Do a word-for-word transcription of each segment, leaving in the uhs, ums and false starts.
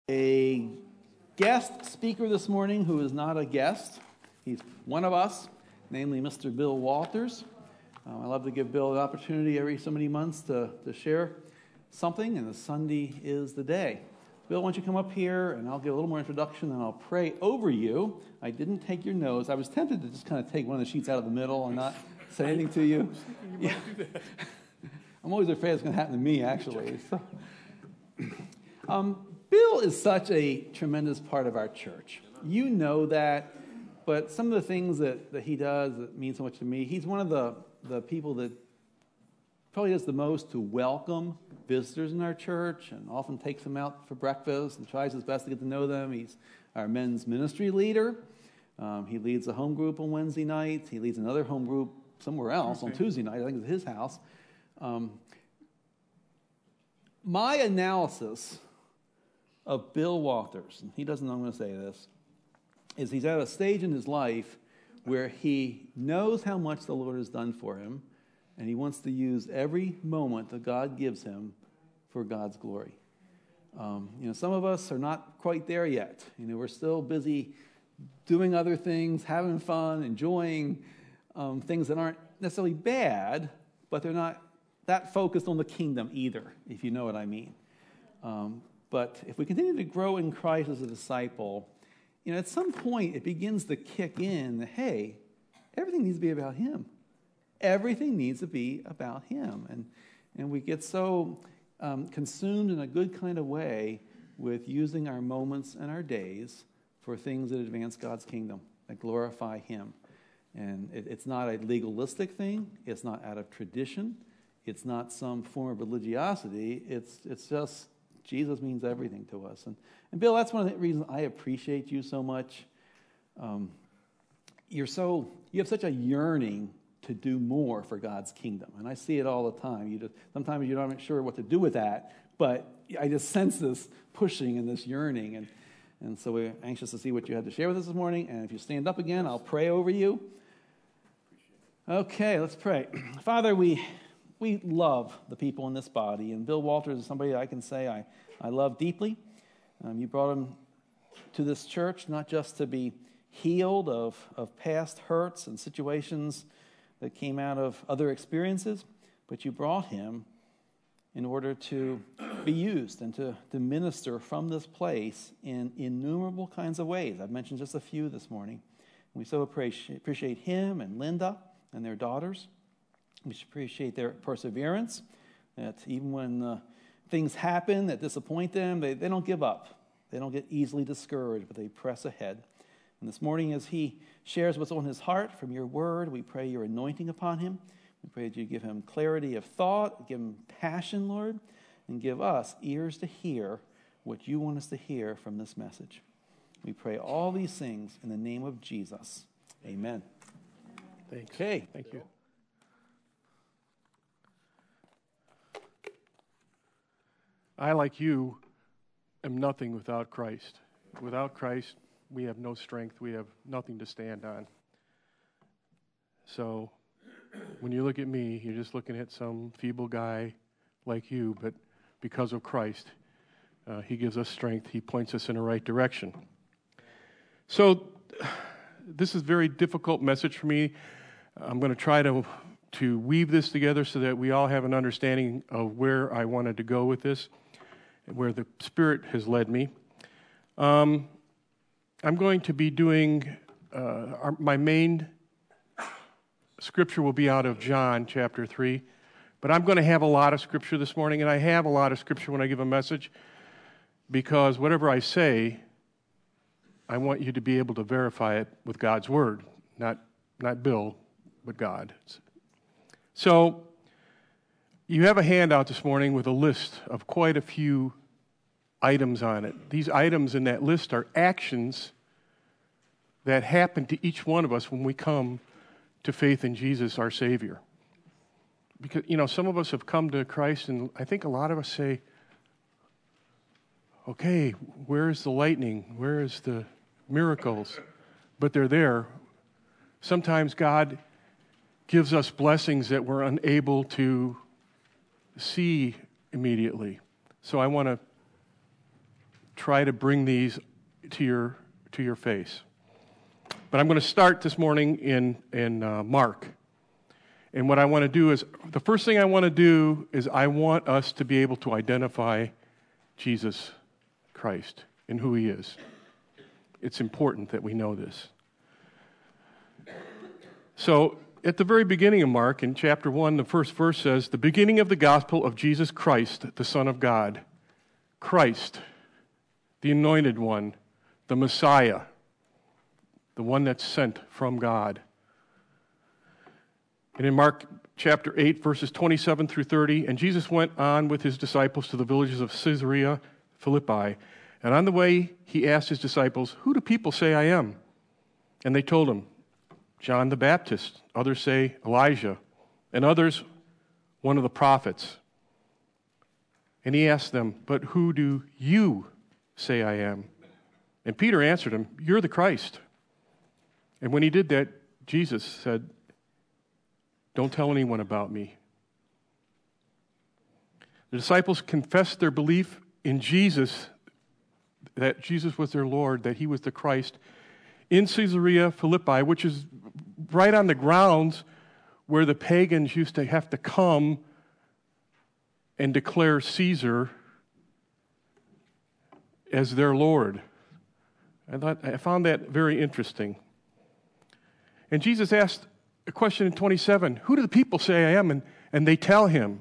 A guest speaker this morning who is not a guest. He's one of us, namely Mister Bill Walters. Uh, I love to give Bill an opportunity every so many months to, to share something, and the Sunday is the day. Bill, why don't you come up here, and I'll give a little more introduction, and I'll pray over you. I didn't take your notes. I was tempted to just kind of take one of the sheets out of the middle and not say anything to you. you yeah. do that. I'm always afraid it's going to happen to me, actually. So, um, Bill is such a tremendous part of our church. You know that, but some of the things that, that he does that mean so much to me, he's one of the, the people that probably does the most to welcome visitors in our church and often takes them out for breakfast and tries his best to get to know them. He's our men's ministry leader. Um, he leads a home group on Wednesday nights. He leads another home group somewhere else Tuesday. on Tuesday night. I think it's at his house. Um, my analysis of Bill Walters, and he doesn't know I'm going to say this, is he's at a stage in his life where he knows how much the Lord has done for him, and he wants to use every moment that God gives him for God's glory. Um, you know, some of us are not quite there yet. You know, we're still busy doing other things, having fun, enjoying um, things that aren't necessarily bad, but they're not that focused on the kingdom either, if you know what I mean. Um, But if we continue to grow in Christ as a disciple, you know, at some point it begins to kick in that, hey, everything needs to be about him. Everything needs to be about him. And, and we get so um, consumed in a good kind of way with using our moments and our days for things that advance God's kingdom, that glorify him. And it, it's not a legalistic thing. It's not out of tradition. It's not some form of religiosity. It's, it's just Jesus means everything to us. And, and Bill, that's one of the reasons I appreciate you so much. Um, you're so, you have such a yearning to do more for God's kingdom. And I see it all the time. You just, sometimes you're not sure what to do with that, but I just sense this pushing and this yearning. And, and so we're anxious to see what you had to share with us this morning. And if you stand up again, I'll pray over you. Okay, let's pray. Father, we... We love the people in this body, and Bill Walters is somebody I can say I, I love deeply. Um, you brought him to this church not just to be healed of, of past hurts and situations that came out of other experiences, but you brought him in order to be used and to, to minister from this place in innumerable kinds of ways. I've mentioned just a few this morning. We so appreciate, appreciate him and Linda and their daughters. We should appreciate their perseverance, that even when uh, things happen that disappoint them, they, they don't give up. They don't get easily discouraged, but they press ahead. And this morning, as he shares what's on his heart from your word, we pray your anointing upon him. We pray that you give him clarity of thought, give him passion, Lord, and give us ears to hear what you want us to hear from this message. We pray all these things in the name of Jesus. Amen. Thanks. Okay. Thank you. I, like you, am nothing without Christ. Without Christ, we have no strength. We have nothing to stand on. So when you look at me, you're just looking at some feeble guy like you, but because of Christ, uh, he gives us strength. He points us in the right direction. So this is a very difficult message for me. I'm going to try to, to weave this together so that we all have an understanding of where I wanted to go with this, where the Spirit has led me. Um, I'm going to be doing, uh, our, my main scripture will be out of John chapter three, but I'm going to have a lot of scripture this morning, and I have a lot of scripture when I give a message, because whatever I say, I want you to be able to verify it with God's word, not, not Bill, but God. So, you have a handout this morning with a list of quite a few items on it. These items in that list are actions that happen to each one of us when we come to faith in Jesus, our Savior. Because, you know, some of us have come to Christ, and I think a lot of us say, okay, where is the lightning? Where is the miracles? But they're there. Sometimes God gives us blessings that we're unable to see immediately. So I want to try to bring these to your to your face. But I'm going to start this morning in in uh, Mark. And what I want to do is, the first thing I want to do is I want us to be able to identify Jesus Christ and who he is. It's important that we know this. So, at the very beginning of Mark, in chapter one, the first verse says, "The beginning of the gospel of Jesus Christ, the Son of God." Christ, the anointed one, the Messiah, the one that's sent from God. And in Mark chapter eight, verses twenty-seven through thirty, "And Jesus went on with his disciples to the villages of Caesarea Philippi. And on the way, he asked his disciples, 'Who do people say I am?' And they told him, 'John the Baptist. Others say Elijah, and others one of the prophets.' And he asked them, 'But who do you say I am?' And Peter answered him, 'You're the Christ.' And when he did that, Jesus said, 'Don't tell anyone about me.'" The disciples confessed their belief in Jesus, that Jesus was their Lord, that he was the Christ, in Caesarea Philippi, which is right on the grounds where the pagans used to have to come and declare Caesar as their Lord. I thought I found that very interesting. And Jesus asked a question in twenty-seven, "Who do the people say I am?" And, and they tell him.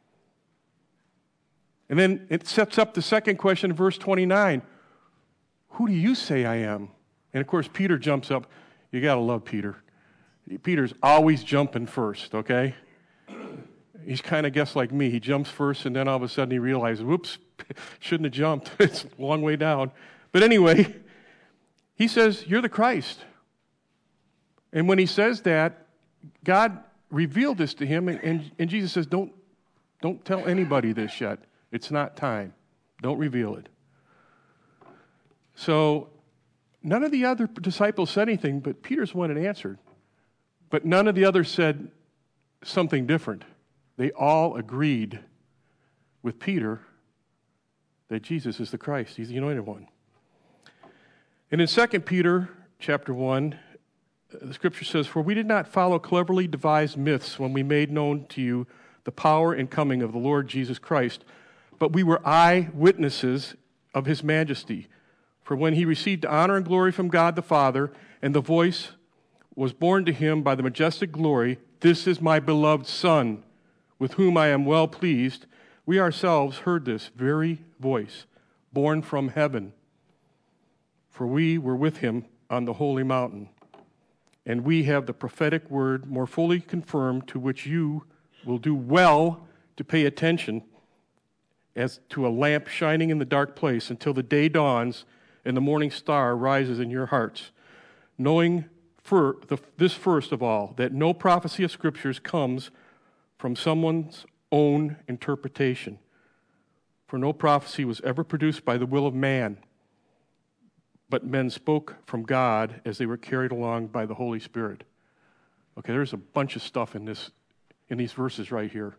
And then it sets up the second question in verse twenty-nine. "Who do you say I am?" And of course, Peter jumps up. You got to love Peter. Peter's always jumping first, okay? He's kind of guessed like me. He jumps first, and then all of a sudden he realizes, whoops, shouldn't have jumped. It's a long way down. But anyway, he says, "You're the Christ." And when he says that, God revealed this to him, and, and, and Jesus says, don't, don't tell anybody this yet. It's not time. Don't reveal it. So none of the other disciples said anything, but Peter's the one that answered. But none of the others said something different. They all agreed with Peter that Jesus is the Christ. He's the anointed one. And in Second Peter chapter one, the scripture says, "For we did not follow cleverly devised myths when we made known to you the power and coming of the Lord Jesus Christ, but we were eyewitnesses of his majesty. For when he received honor and glory from God the Father, and the voice was borne to him by the majestic glory, 'This is my beloved Son, with whom I am well pleased,' we ourselves heard this very voice, born from heaven. For we were with him on the holy mountain. And we have the prophetic word more fully confirmed, to which you will do well to pay attention, as to a lamp shining in the dark place, until the day dawns and the morning star rises in your hearts, knowing for the, this first of all, that no prophecy of Scriptures comes from someone's own interpretation. For no prophecy was ever produced by the will of man, but men spoke from God as they were carried along by the Holy Spirit." Okay, there's a bunch of stuff in this, in these verses right here.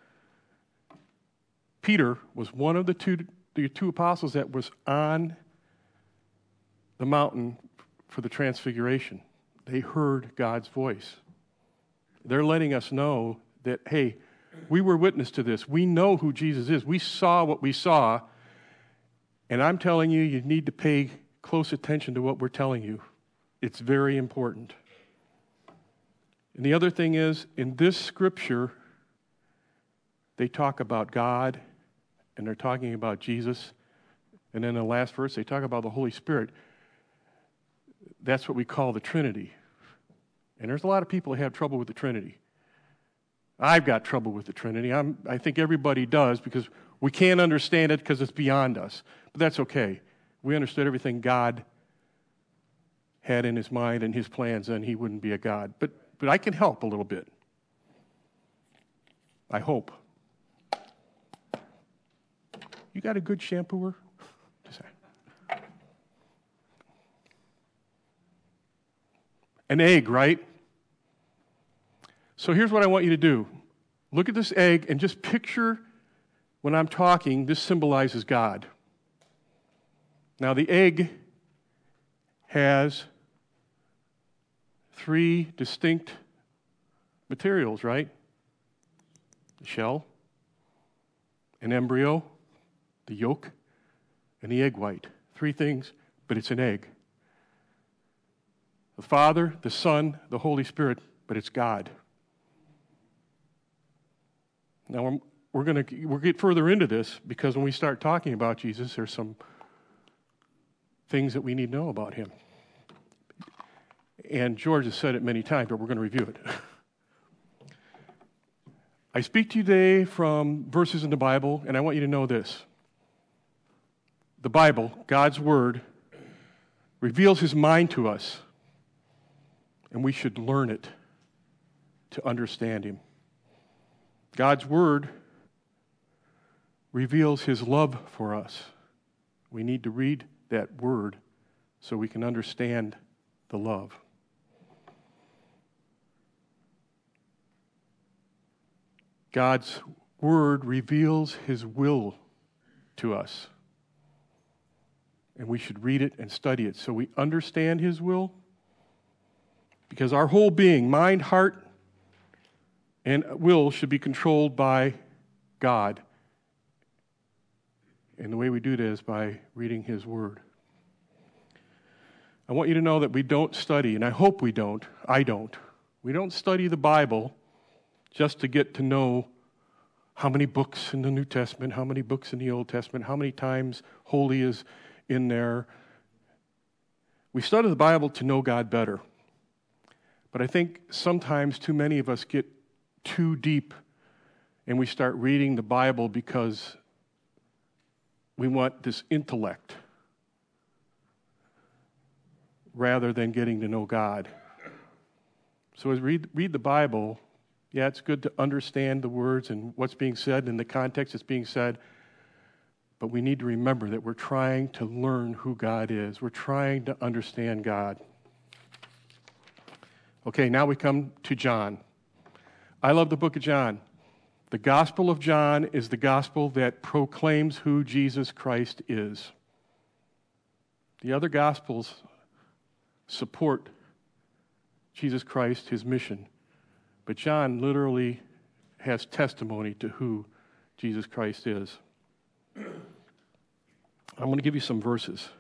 Peter was one of the two, the two apostles that was on the mountain for the transfiguration. They heard God's voice. They're letting us know that, hey, we were witness to this. We know who Jesus is. We saw what we saw. And I'm telling you, you need to pay close attention to what we're telling you. It's very important. And the other thing is, in this scripture, they talk about God, and they're talking about Jesus. And then in the last verse, they talk about the Holy Spirit. That's what we call the Trinity. And there's a lot of people that have trouble with the Trinity. I've got trouble with the Trinity. I'm, I think everybody does, because we can't understand it because it's beyond us. But that's okay. We understood everything God had in his mind and his plans, and he wouldn't be a God. But but I can help a little bit. I hope. You got a good shampooer? Just an egg, right? So here's what I want you to do. Look at this egg and just picture, when I'm talking, this symbolizes God. Now, the egg has three distinct materials, right? The shell, an embryo, the yolk, and the egg white. Three things, but it's an egg. The Father, the Son, the Holy Spirit, but it's God. Now, we're going to we'll get further into this because when we start talking about Jesus, there's some things that we need to know about him. And George has said it many times, but we're going to review it. I speak to you today from verses in the Bible, and I want you to know this. The Bible, God's Word, reveals his mind to us, and we should learn it to understand him. God's Word reveals his love for us. We need to read that Word so we can understand the love. God's Word reveals his will to us. And we should read it and study it so we understand his will. Because our whole being, mind, heart, and will should be controlled by God. And the way we do that is by reading his Word. I want you to know that we don't study, and I hope we don't, I don't. We don't study the Bible just to get to know how many books in the New Testament, how many books in the Old Testament, how many times holy is in there. We study the Bible to know God better. But I think sometimes too many of us get too deep and we start reading the Bible because we want this intellect rather than getting to know God. So as we read, read the Bible, yeah, it's good to understand the words and what's being said and the context that's being said, but we need to remember that we're trying to learn who God is. We're trying to understand God. Okay, now we come to John. I love the book of John. The Gospel of John is the gospel that proclaims who Jesus Christ is. The other Gospels support Jesus Christ, his mission. But John literally has testimony to who Jesus Christ is. I'm going to give you some verses.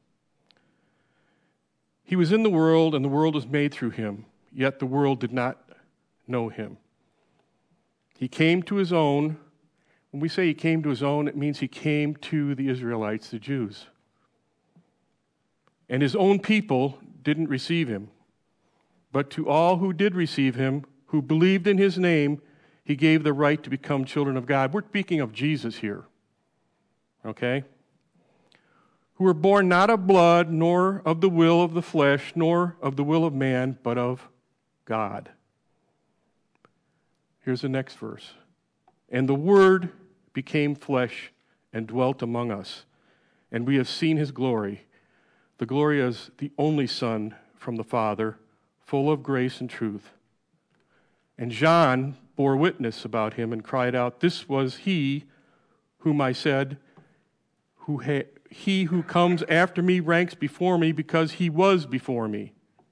He was in the world, and the world was made through him, yet the world did not know him. He came to his own. When we say he came to his own, it means he came to the Israelites, the Jews. And his own people didn't receive him. But to all who did receive him, who believed in his name, he gave the right to become children of God. We're speaking of Jesus here. Okay? Who were born not of blood, nor of the will of the flesh, nor of the will of man, but of God. Here's the next verse. And the Word became flesh and dwelt among us, and we have seen his glory. The glory as the only Son from the Father, full of grace and truth. And John bore witness about him and cried out, "This was he whom I said, who ha- he who comes after me ranks before me because he was before me.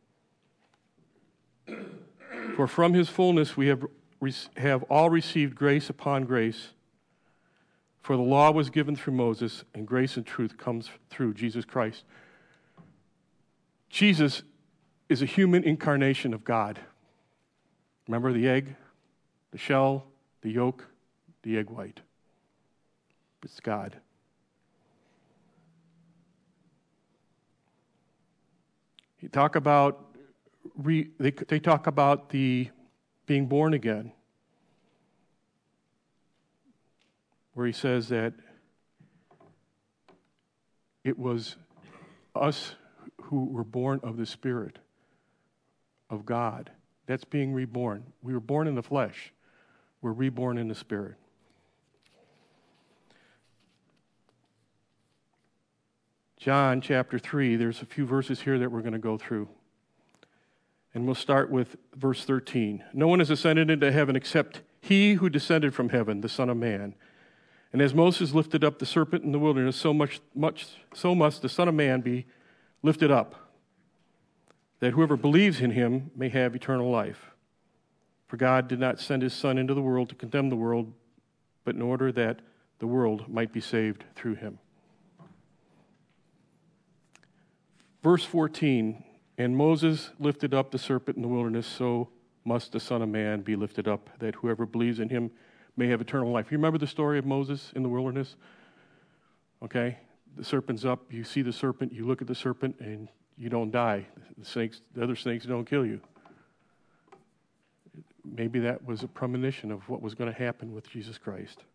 For from his fullness we have, have all received grace upon grace. For the law was given through Moses, and grace and truth comes through Jesus Christ." Jesus is a human incarnation of God. Remember the egg, the shell, the yolk, the egg white. It's God. You talk about re, they they talk about the being born again, where he says that it was us who were born of the Spirit of God. That's being reborn. We were born in the flesh. We're reborn in the Spirit. John chapter three, there's a few verses here that we're going to go through. And we'll start with verse thirteen. No one has ascended into heaven except he who descended from heaven, the Son of Man. And as Moses lifted up the serpent in the wilderness, so much, much, so must the Son of Man be lifted up, that whoever believes in him may have eternal life. For God did not send his Son into the world to condemn the world, but in order that the world might be saved through him. Verse fourteen, and Moses lifted up the serpent in the wilderness, so must the Son of Man be lifted up, that whoever believes in him may have eternal life. You remember the story of Moses in the wilderness? Okay, the serpent's up, you see the serpent, you look at the serpent, and you don't die. The snakes, the other snakes don't kill you. Maybe that was a premonition of what was going to happen with Jesus Christ.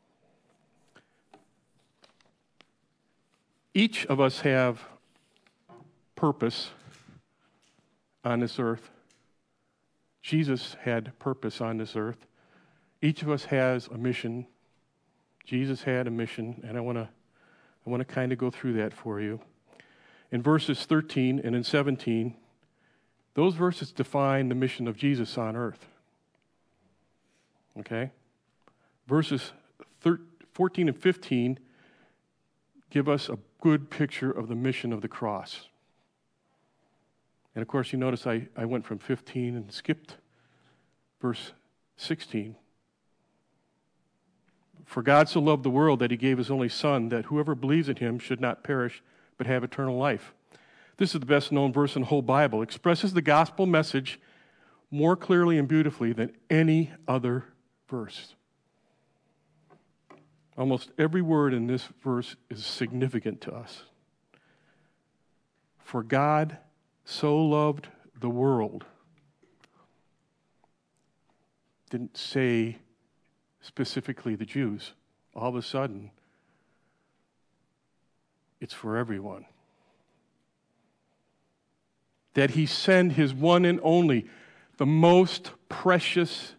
Each of us have purpose on this earth. Jesus had purpose on this earth. Each of us has a mission. Jesus had a mission, and I want to I want to kind of go through that for you. In verses thirteen and in seventeen, those verses define the mission of Jesus on earth. Okay? Verses fourteen and fifteen give us a good picture of the mission of the cross. And of course, you notice I, I went from fifteen and skipped verse sixteen. For God so loved the world that he gave his only Son, that whoever believes in him should not perish, but have eternal life. This is the best known verse in the whole Bible. It expresses the gospel message more clearly and beautifully than any other verse. Almost every word in this verse is significant to us. For God so loved the world. Didn't say specifically the Jews. All of a sudden, it's for everyone. That he sent his one and only, the most precious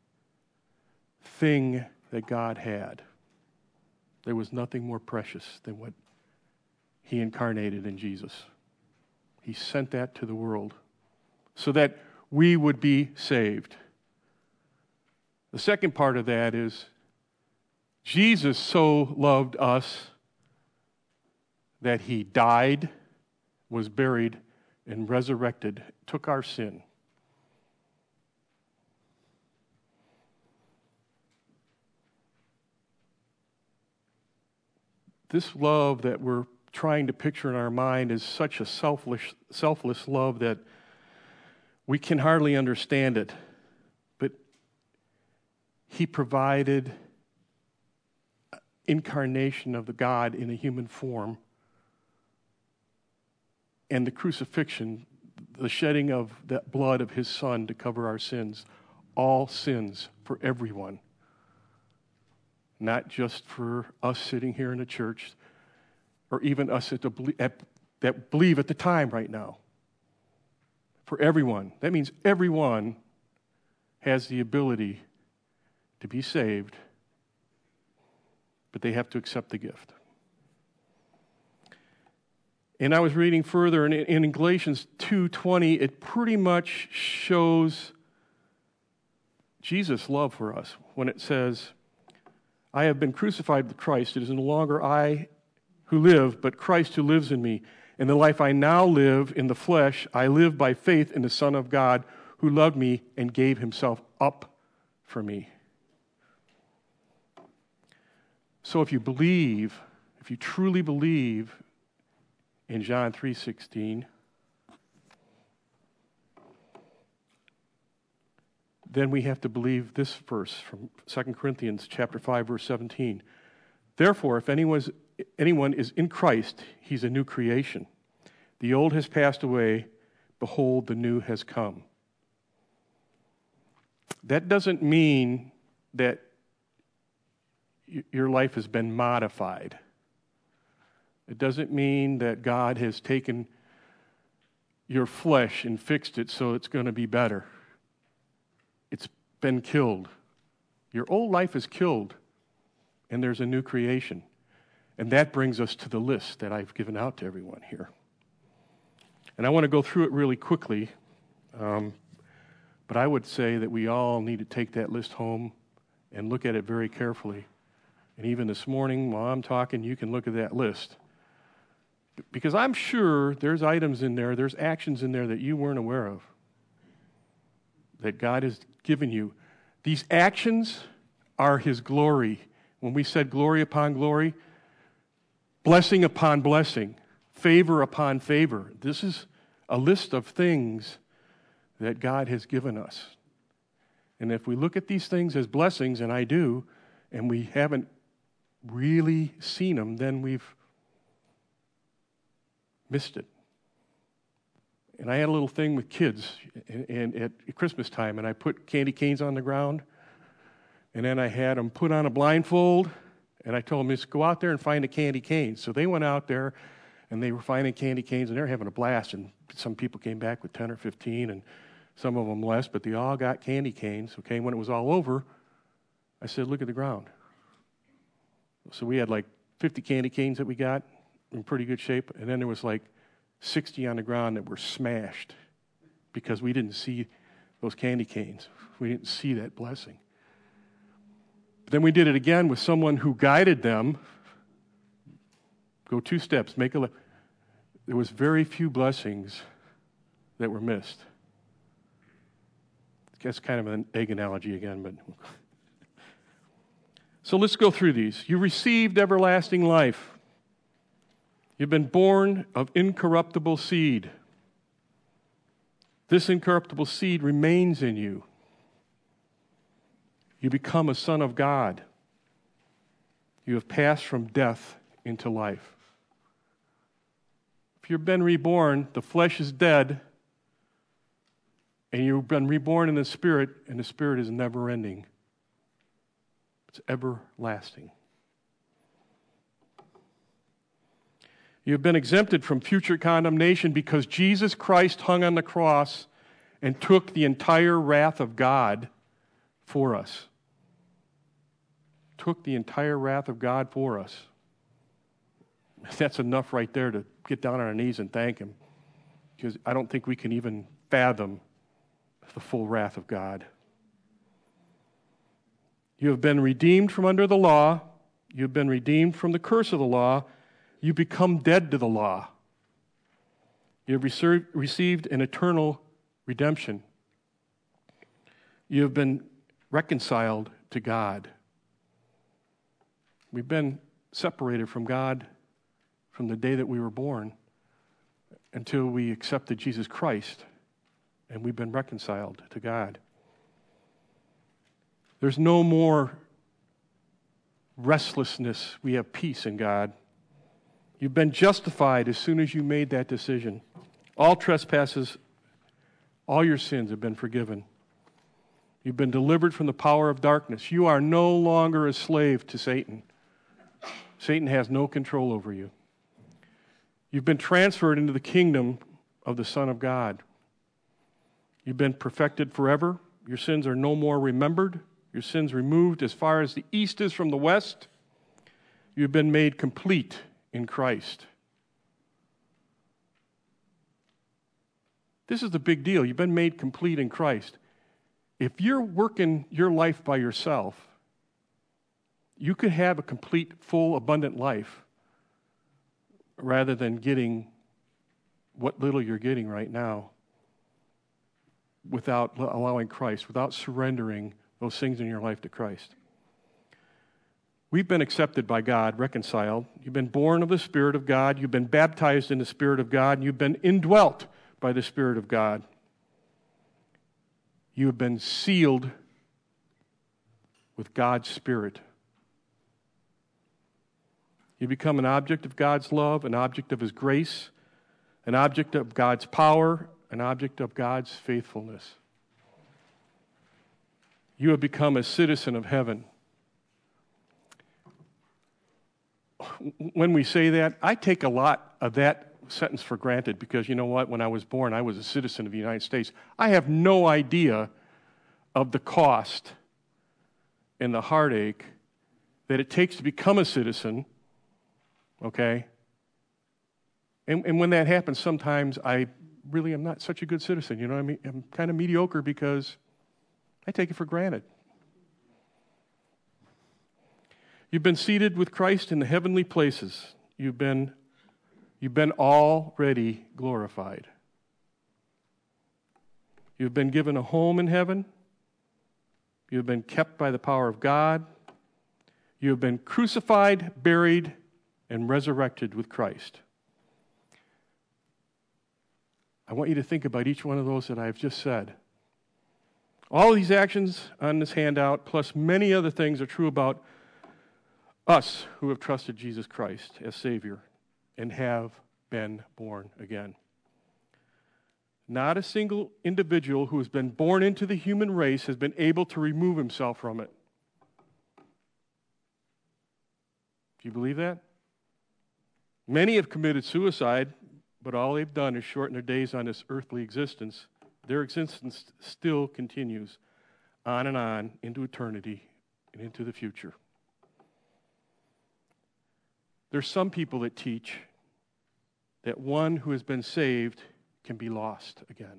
thing that God had. There was nothing more precious than what he incarnated in Jesus. He sent that to the world so that we would be saved. The second part of that is Jesus so loved us that he died, was buried, and resurrected, took our sin. This love that we're trying to picture in our mind is such a selfless, selfless love that we can hardly understand it. But he provided incarnation of the God in a human form, and the crucifixion, the shedding of that blood of his Son to cover our sins, all sins for everyone. Not just for us sitting here in the church, or even us at the, at, that believe at the time right now. For everyone. That means everyone has the ability to be saved, but they have to accept the gift. And I was reading further, and in Galatians two twenty, it pretty much shows Jesus' love for us when it says, I have been crucified with Christ. It is no longer I who live, but Christ who lives in me. And the life I now live in the flesh, I live by faith in the Son of God who loved me and gave himself up for me. So if you believe, if you truly believe in John three sixteen, then we have to believe this verse from Second Corinthians chapter five, verse seventeen. Therefore, if anyone's, anyone is in Christ, he's a new creation. The old has passed away, behold, the new has come. That doesn't mean that y- your life has been modified. It doesn't mean that God has taken your flesh and fixed it so it's going to be better. It's been killed. Your old life is killed, and there's a new creation. And that brings us to the list that I've given out to everyone here. And I want to go through it really quickly, um, but I would say that we all need to take that list home and look at it very carefully And even this morning, while I'm talking, you can look at that list. Because I'm sure there's items in there, there's actions in there that you weren't aware of, that God has given you. These actions are His glory. When we said glory upon glory, blessing upon blessing, favor upon favor. This is a list of things that God has given us. And if we look at these things as blessings, and I do, and we haven't really seen them, then we've missed it. And I had a little thing with kids and, and at Christmas time, and I put candy canes on the ground, and then I had them put on a blindfold, and I told them, just go out there and find a candy cane. So they went out there, and they were finding candy canes, and they were having a blast, and some people came back with ten or fifteen, and some of them less, but they all got candy canes. Okay, when it was all over, I said, look at the ground. So we had like fifty candy canes that we got in pretty good shape, and then there was like sixty on the ground that were smashed because we didn't see those candy canes. We didn't see that blessing. But then we did it again with someone who guided them. Go two steps, make a left. There was very few blessings that were missed. That's kind of an egg analogy again, but so let's go through these. You received everlasting life. You've been born of incorruptible seed. This incorruptible seed remains in you. You become a son of God. You have passed from death into life. If you've been reborn, the flesh is dead, and you've been reborn in the Spirit, and the Spirit is never ending. It's everlasting. You've been exempted from future condemnation because Jesus Christ hung on the cross and took the entire wrath of God for us. Took the entire wrath of God for us. That's enough right there to get down on our knees and thank Him, because I don't think we can even fathom the full wrath of God. You have been redeemed from under the law. You have been redeemed from the curse of the law. You become dead to the law. You have received, received an eternal redemption. You have been reconciled to God. We've been separated from God from the day that we were born until we accepted Jesus Christ, and we've been reconciled to God. There's no more restlessness. We have peace in God. You've been justified as soon as you made that decision. All trespasses, all your sins have been forgiven. You've been delivered from the power of darkness. You are no longer a slave to Satan. Satan has no control over you. You've been transferred into the kingdom of the Son of God. You've been perfected forever. Your sins are no more remembered. Your sins removed as far as the east is from the west. You've been made complete in Christ. This is the big deal. You've been made complete in Christ. If you're working your life by yourself, you could have a complete, full, abundant life rather than getting what little you're getting right now without allowing Christ, without surrendering those things in your life to Christ. We've been accepted by God, reconciled. You've been born of the Spirit of God. You've been baptized in the Spirit of God. And you've been indwelt by the Spirit of God. You have been sealed with God's Spirit. You become an object of God's love, an object of His grace, an object of God's power, an object of God's faithfulness. You have become a citizen of heaven. When we say that, I take a lot of that sentence for granted because, you know what, when I was born, I was a citizen of the United States. I have no idea of the cost and the heartache that it takes to become a citizen, okay? And, and when that happens, sometimes I really am not such a good citizen, you know what I mean? I'm kind of mediocre because I take it for granted. You've been seated with Christ in the heavenly places. You've been, you've been already glorified. You've been given a home in heaven. You've been kept by the power of God. You have been crucified, buried, and resurrected with Christ. I want you to think about each one of those that I've just said. All of these actions on this handout, plus many other things, are true about us who have trusted Jesus Christ as Savior and have been born again. Not a single individual who has been born into the human race has been able to remove himself from it. Do you believe that? Many have committed suicide, but all they've done is shorten their days on this earthly existence. Their existence still continues on and on into eternity and into the future. There's some people that teach that one who has been saved can be lost again.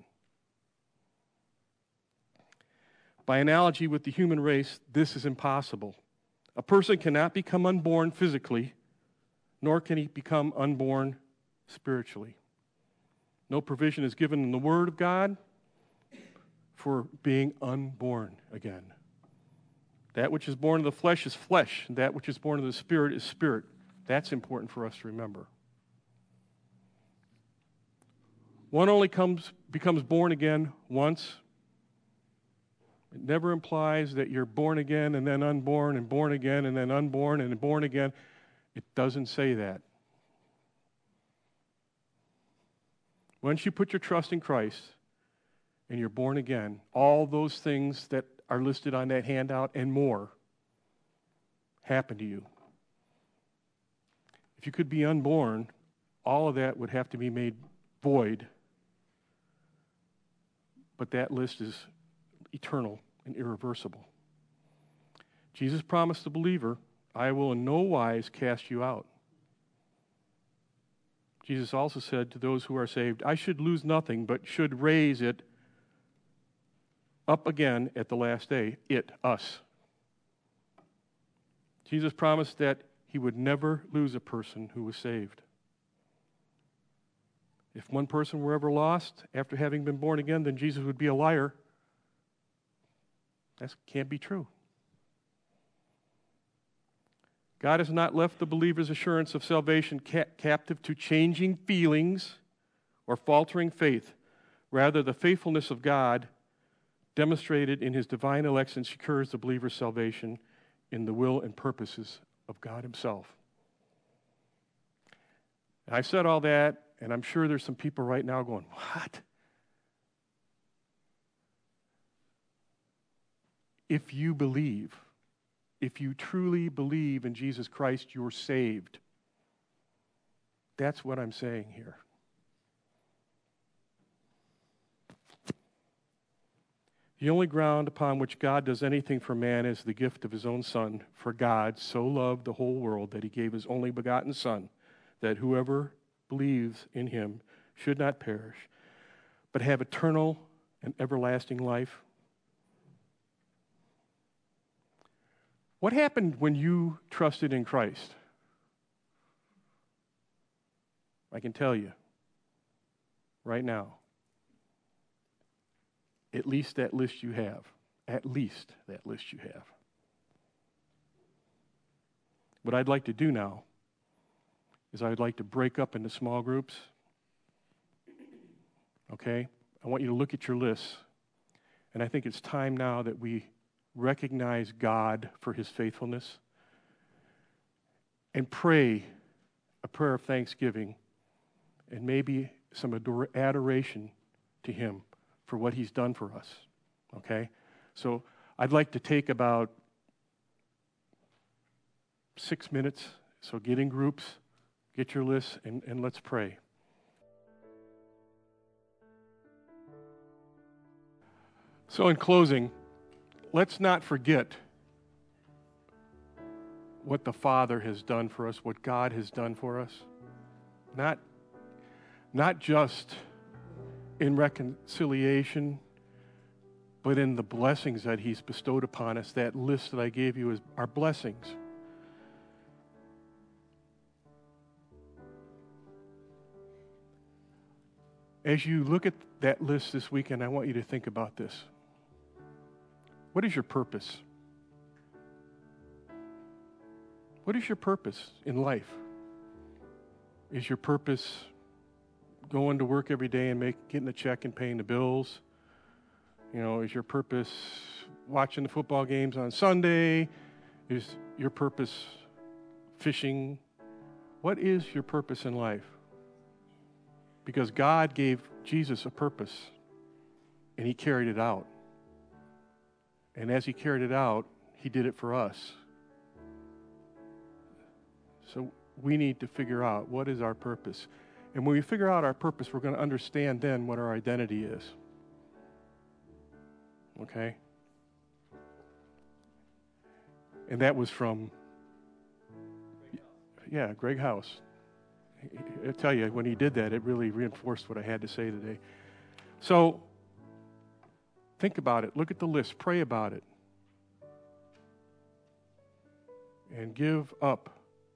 By analogy with the human race, this is impossible. A person cannot become unborn physically, nor can he become unborn spiritually. No provision is given in the Word of God for being unborn again. That which is born of the flesh is flesh, and that which is born of the Spirit is spirit. That's important for us to remember. One only comes becomes born again once. It never implies that you're born again and then unborn and born again and then unborn and born again. It doesn't say that. Once you put your trust in Christ and you're born again, all those things that are listed on that handout and more happen to you. If you could be unborn, all of that would have to be made void. But that list is eternal and irreversible. Jesus promised the believer, I will in no wise cast you out. Jesus also said to those who are saved, I should lose nothing, but should raise it up again at the last day. It, us. Jesus promised that he would never lose a person who was saved. If one person were ever lost after having been born again, then Jesus would be a liar. That can't be true. God has not left the believer's assurance of salvation ca- captive to changing feelings or faltering faith. Rather, the faithfulness of God demonstrated in his divine election secures the believer's salvation in the will and purposes of God himself. And I've said all that, and I'm sure there's some people right now going, what? If you believe, if you truly believe in Jesus Christ, you're saved. That's what I'm saying here. The only ground upon which God does anything for man is the gift of his own Son. For God so loved the whole world that he gave his only begotten Son, that whoever believes in him should not perish, but have eternal and everlasting life. What happened when you trusted in Christ? I can tell you right now. At least that list you have. At least that list you have. What I'd like to do now is I'd like to break up into small groups. Okay? I want you to look at your lists. And I think it's time now that we recognize God for his faithfulness and pray a prayer of thanksgiving and maybe some ador- adoration to him for what he's done for us, okay? So I'd like to take about six minutes, so get in groups, get your lists, and, and let's pray. So in closing, let's not forget what the Father has done for us, what God has done for us. Not, not just in reconciliation, but in the blessings that he's bestowed upon us. That list that I gave you is our blessings. as you look at that list this weekend, I want you to think about this. What is your purpose? What is your purpose in life? Is your purpose going to work every day and make, getting a check and paying the bills? You know, is your purpose watching the football games on Sunday? Is your purpose fishing? What is your purpose in life? Because God gave Jesus a purpose, and he carried it out. And as he carried it out, he did it for us. So we need to figure out what is our purpose. And when we figure out our purpose, we're going to understand then what our identity is. Okay? And that was from, yeah, Greg House. I tell you, when he did that, it really reinforced what I had to say today. So, think about it. Look at the list. Pray about it. And give up,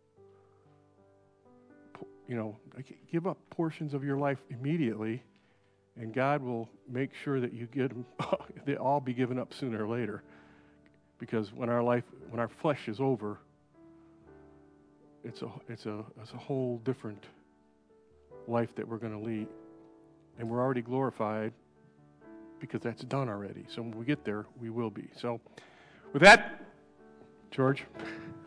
you know, give up portions of your life immediately, and God will make sure that you get them, they'll all be given up sooner or later. Because when our life, when our flesh is over, it's a it's a it's a whole different life that we're going to lead, and we're already glorified because that's done already. So when we get there, we will be. So, with that, George.